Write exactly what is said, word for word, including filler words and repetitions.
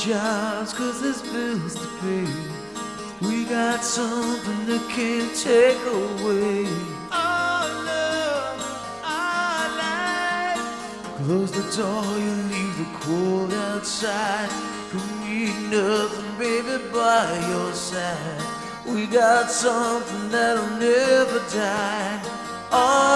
jobs cause there's bills to pay. We got something that can't take away our love, our life. Close the door, you leave the cold outside. Don't need nothing, baby, by your side. We got something that'll never die. Our